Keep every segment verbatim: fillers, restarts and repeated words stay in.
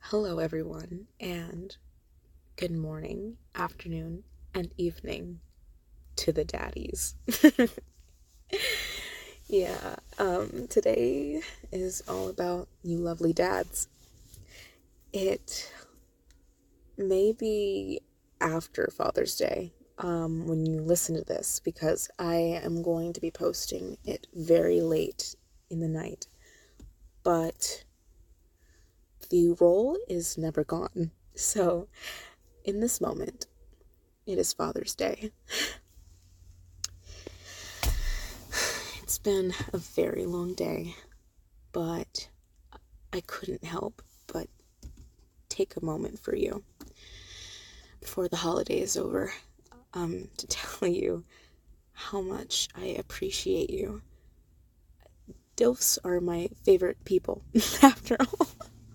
Hello, everyone, and good morning, afternoon, and evening to the daddies. yeah, um, today is all about you lovely dads. It may be after Father's Day um, when you listen to this because I am going to be posting it very late in the night, but the role is never gone. So, in this moment, it is Father's Day. It's been a very long day, but I couldn't help but take a moment for you before the holiday is over um, to tell you how much I appreciate you. D I L Fs are my favorite people, after all.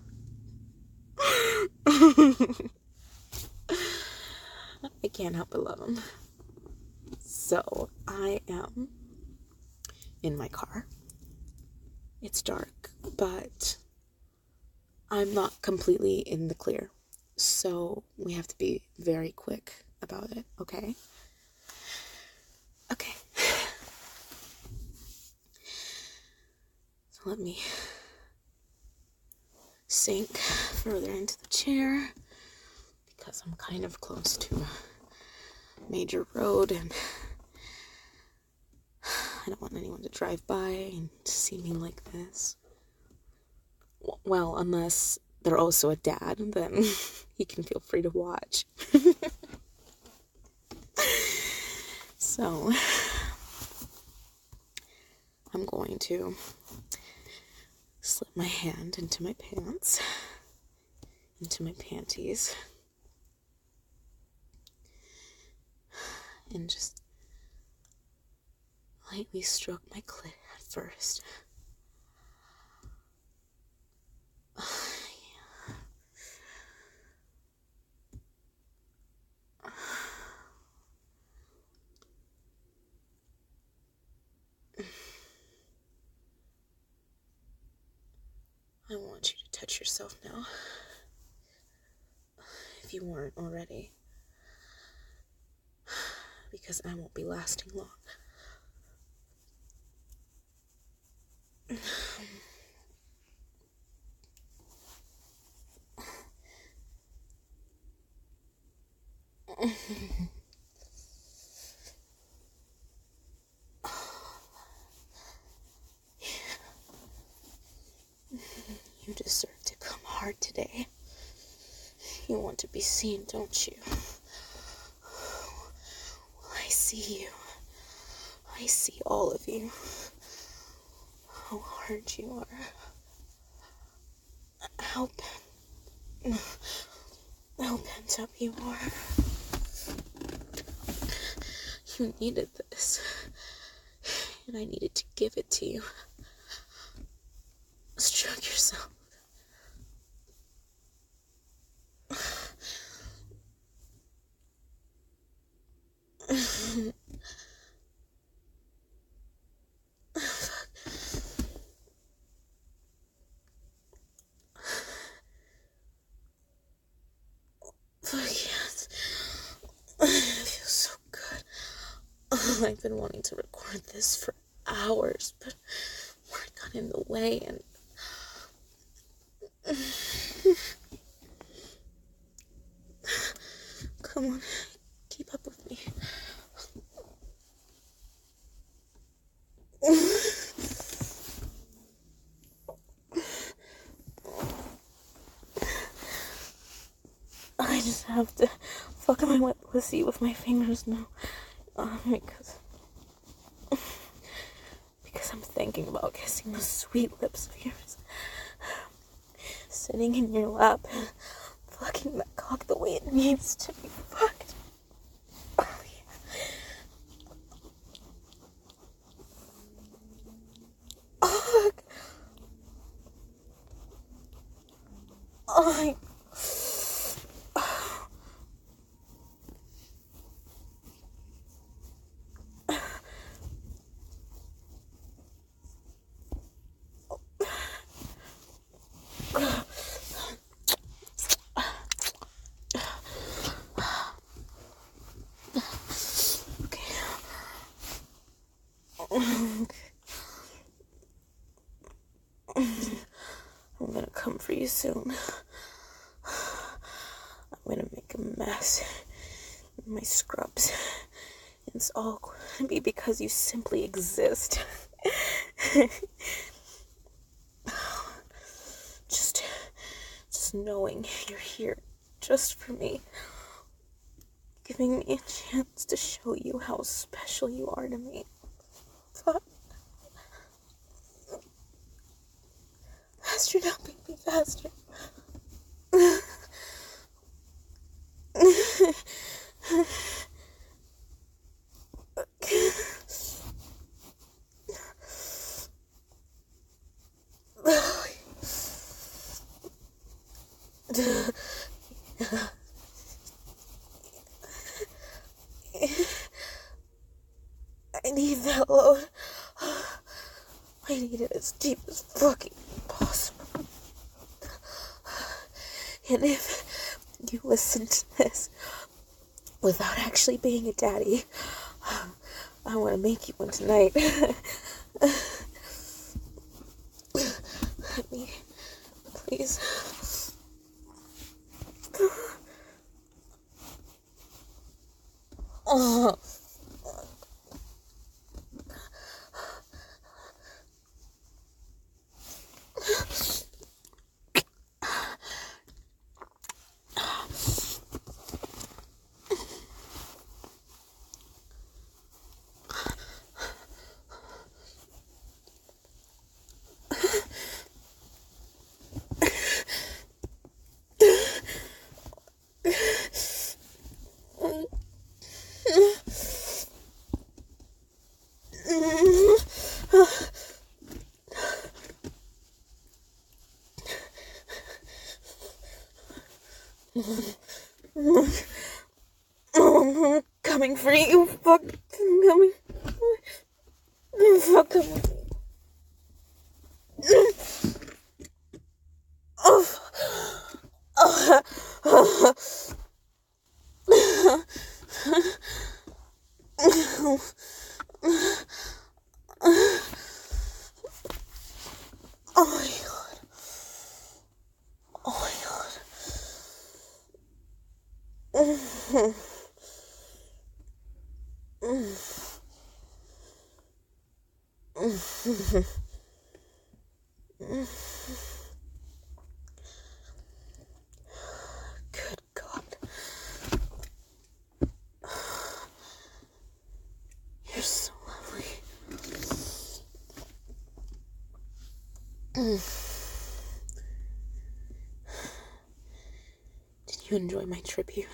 I can't help but love them. So, I am in my car. It's dark, but I'm not completely in the clear. So, we have to be very quick about it, okay? Okay. So let me sink further into the chair because I'm kind of close to a major road and I don't want anyone to drive by and see me like this. Well, unless they're also a dad, then he can feel free to watch. So, I'm going to slip my hand into my pants, into my panties, and just lightly stroke my clit at first. I want you to touch yourself now, if you weren't already, because I won't be lasting long. You deserve to come hard today. You want to be seen, don't you? I see you. I see all of you. How hard you are. How pent, how pent up you are. You needed this, and I needed to give it to you. Stroke yourself. Fuck yes. It feels so good. I've been wanting to record this for hours, but work got in the way and come on, keep up with me. I just have to fuck my wet pussy with my fingers now, uh, because because I'm thinking about kissing those sweet lips of yours, sitting in your lap, and fucking that cock the way it needs to be fucked. Oh yeah. Oh, oh my. soon. I'm gonna make a mess in my scrubs. It's all gonna be because you simply exist. just, just knowing you're here just for me, giving me a chance to show you how special you are to me. Fuck. Faster now, baby, faster. I need that load. I need it as deep as fucking possible. And if you listen to this without actually being a daddy, I want to make you one tonight. Let me, please. Oh. I'm coming for you, fuck. I'm coming. Fuck, coming. Oh. Oh. Oh. Oh my god. Oh my god. Mm-hmm. Mm-hmm. Good God. You're so lovely. Did you enjoy my tribute?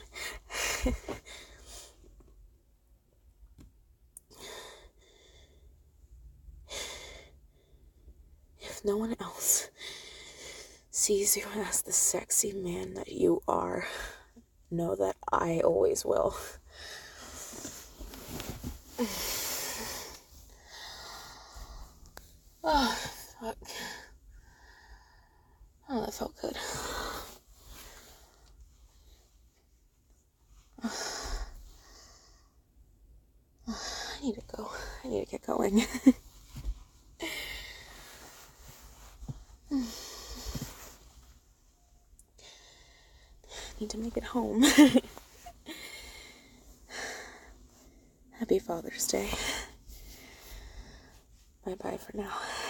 If no one else sees you as the sexy man that you are, know that I always will. Oh, fuck. Oh, that felt good. I need to go. I need to get going. Need to make it home. Happy Father's Day. Bye bye for now.